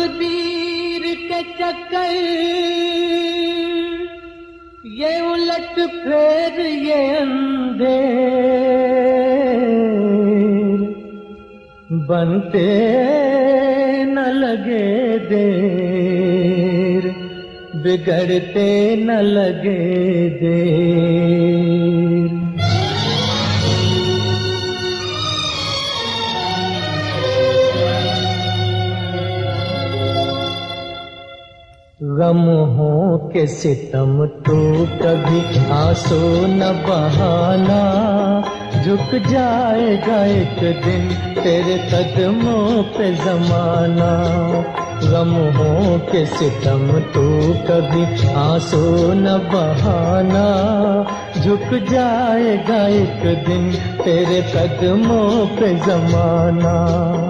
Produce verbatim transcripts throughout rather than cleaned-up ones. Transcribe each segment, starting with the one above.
तकदीर के चक्कर, ये उलट फेर ये अंधेर, बनते न लगे देर, बिगड़ते न लगे देर। गम हो के सितम तो कभी आंसू न बहाना, झुक जाएगा एक दिन तेरे कदमों पे जमाना। गम हो के सितम तो कभी आंसू न बहाना, झुक जाएगा एक दिन तेरे कदमों पे जमाना।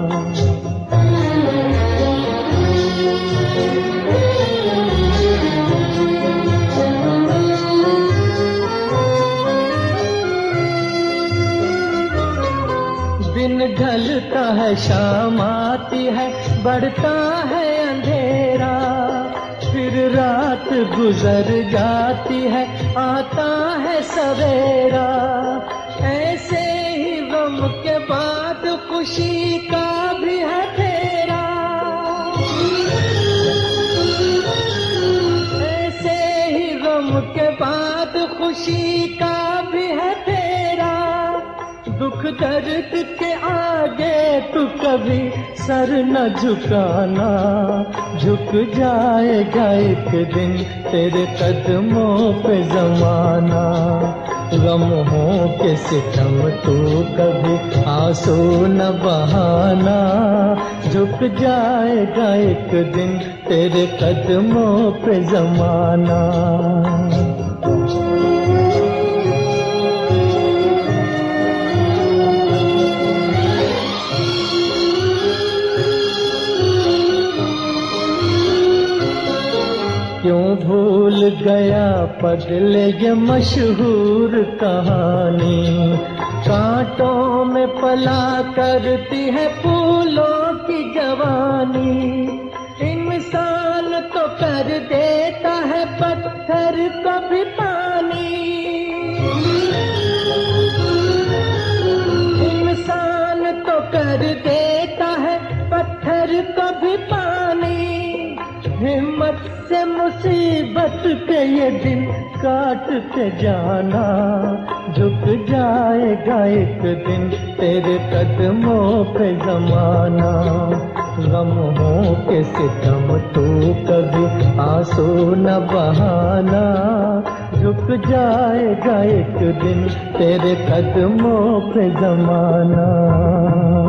दिन ढलता है शाम आती है, बढ़ता है अंधेरा, फिर रात गुजर जाती है, आता है सवेरा। ऐसे ही गम के बाद खुशी का भी है फेरा, ऐसे ही गम के बाद खुशी का भी है फेरा। दुख दर्द के आगे तू कभी सर न झुकाना, झुक जाएगा एक दिन तेरे कदमों पे जमाना। गम हो के सितम तू कभी आंसू न बहाना, झुक जाएगा एक दिन तेरे कदमों पे जमाना। क्यों भूल गया पगले ये मशहूर कहानी, कांटों में पला करती है फूलों की जवानी। इंसान तो कर देता है पत्थर को भी पानी, इंसान तो कर देता है पत्थर को भी पानी। हिम्मत से मुसीबत के ये दिन काटते जाना, झुक जाएगा एक दिन तेरे कदमों पे जमाना। गम हो के सितम तू कभी आंसू न बहाना, झुक जाएगा एक दिन तेरे कदमों पे जमाना।